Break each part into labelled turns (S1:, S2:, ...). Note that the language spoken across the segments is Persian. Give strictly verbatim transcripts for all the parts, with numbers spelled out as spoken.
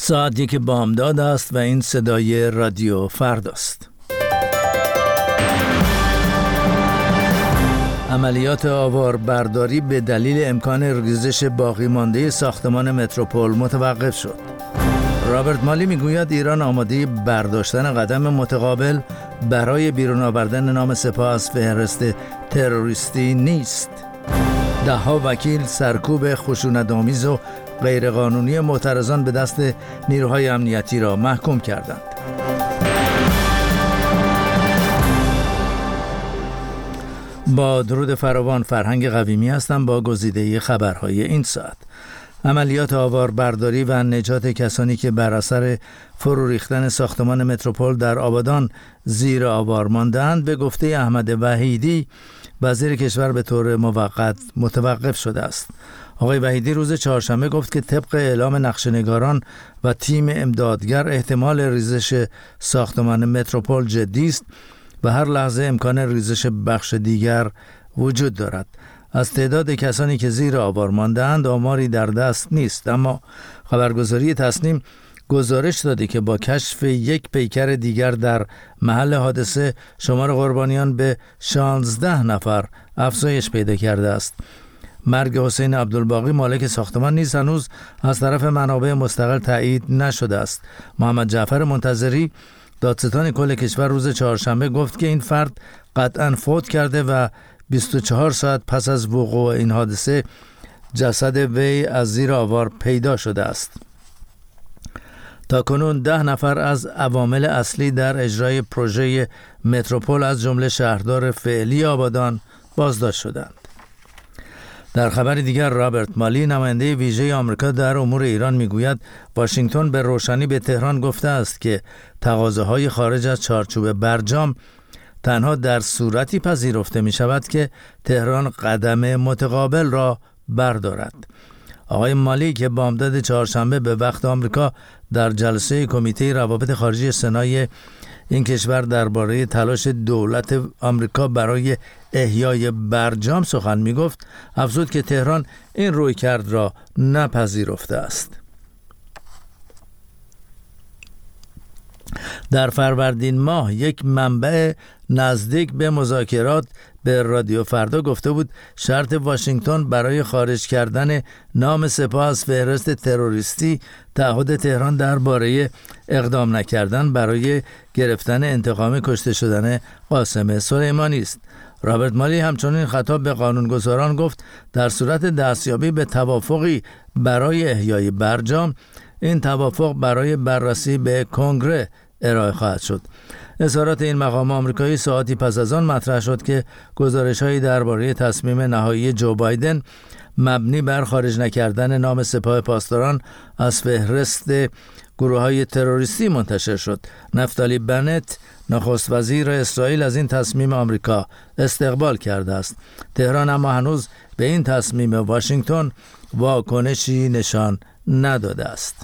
S1: ساعت یک بامداد است و این صدای رادیو فرداست. عملیات آواربرداری به دلیل امکان ریزش باقی مانده ساختمان متروپول متوقف شد. رابرت مالی میگوید ایران آماده برداشتن قدم متقابل برای بیرون آوردن نام سپاه از فهرست تروریستی نیست. ده ها وکیل سرکوب خشونت‌آمیز و غیرقانونی معترضان به دست نیروهای امنیتی را محکوم کردند. با درود فراوان، فرهنگ قویمی هستم با گزیده خبرهای این ساعت. عملیات آواربرداری و نجات کسانی که بر اثر فرو ریختن ساختمان متروپول در آبادان زیر آوار مانده‌اند به گفته احمد وحیدی وزیر کشور به طور موقت متوقف شده است. آقای وحیدی روز چهارشنبه گفت که طبق اعلام نقشه‌نگاران و تیم امدادگر احتمال ریزش ساختمان متروپول جدی است و هر لحظه امکان ریزش بخش دیگر وجود دارد. از تعداد کسانی که زیر آوار مانده‌اند آماری در دست نیست، اما خبرگزاری تصنیم گزارش داده که با کشف یک پیکر دیگر در محل حادثه شمار قربانیان به شانزده نفر افزایش پیدا کرده است. مرگ حسین عبدالباقی مالک ساختمان نیز هنوز از طرف منابع مستقل تایید نشده است. محمد جعفر منتظری دادستان کل کشور روز چهارشنبه گفت که این فرد قطعاً فوت کرده و بیست و چهار ساعت پس از وقوع این حادثه جسد وی از زیر آوار پیدا شده است. تا کنون ده نفر از عوامل اصلی در اجرای پروژه متروپول از جمله شهردار فعلی آبادان بازداشت شدند. در خبر دیگر، رابرت مالی نماینده ویژه آمریکا در امور ایران میگوید واشنگتن به روشنی به تهران گفته است که تقاضاهای خارج از چارچوب برجام تنها در صورتی پذیرفته می شود که تهران قدم متقابل را بردارد. آقای مالی که بامداد چهارشنبه به وقت آمریکا در جلسه کمیته روابط خارجی سنای این کشور درباره تلاش دولت آمریکا برای احیای برجام سخن می گفت، افزود که تهران این رویکرد را نپذیرفته است. در فروردین ماه یک منبع نزدیک به مذاکرات به رادیو فردا گفته بود شرط واشنگتن برای خارج کردن نام سپاه از فهرست تروریستی تعهد تهران درباره اقدام نکردن برای گرفتن انتقام کشته شدن قاسم سلیمانی است. رابرت مالی همچنین خطاب به قانونگذاران گفت در صورت دستیابی به توافقی برای احیای برجام، این توافق برای بررسی به کنگره ارائه خواهد شد. اظهارات این مقام آمریکایی ساعتی پس از آن مطرح شد که گزارش‌هایی درباره تصمیم نهایی جو بایدن مبنی بر خارج نکردن نام سپاه پاسداران از فهرست گروه‌های تروریستی منتشر شد. نفتالی بنت نخست وزیر اسرائیل از این تصمیم آمریکا استقبال کرده است. تهران اما هنوز به این تصمیم واشنگتن واکنشی نشان نداده است.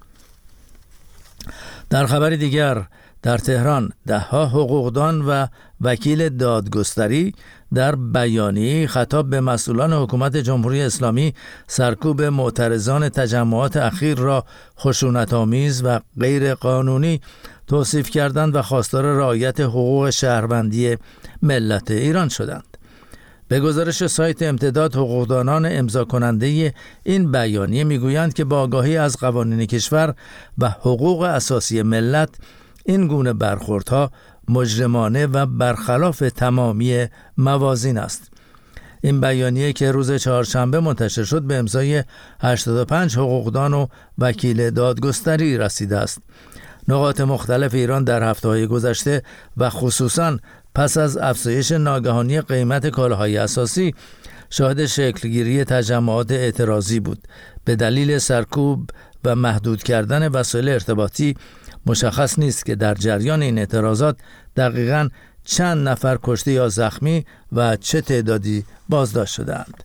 S1: در خبر دیگر، در تهران ده ها حقوقدان و وکیل دادگستری در بیانیه خطاب به مسئولان حکومت جمهوری اسلامی سرکوب معترضان تجمعات اخیر را خشونت‌آمیز و غیر قانونی توصیف کردند و خواستار رعایت حقوق شهروندی ملت ایران شدند. به گزارش سایت امتداد، حقوقدانان امضا کننده این بیانیه میگویند که با آگاهی از قوانین کشور و حقوق اساسی ملت، این گونه برخوردها مجرمانه و برخلاف تمامی موازین است. این بیانیه که روز چهارشنبه منتشر شد به امضای هشتاد و پنج حقوقدان و وکیل دادگستری رسیده است. نقاط مختلف ایران در هفته‌های گذشته و خصوصاً پس از افزایش ناگهانی قیمت کالاهای اساسی شاهد شکلگیری تجمعات اعتراضی بود. به دلیل سرکوب و محدود کردن وسایل ارتباطی مشخص نیست که در جریان این اعتراضات دقیقاً چند نفر کشته یا زخمی و چه تعدادی بازداشت شدند.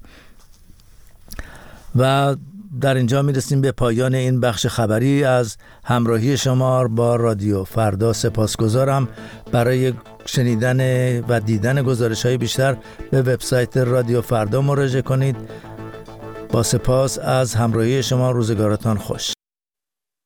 S1: و در اینجا میرسیم به پایان این بخش خبری از همراهی شما با رادیو فردا. سپاسگزارم. برای شنیدن و دیدن گزارش‌های بیشتر به وبسایت رادیو فردا مراجعه کنید. با سپاس از همراهی شما. روزگارتان خوش.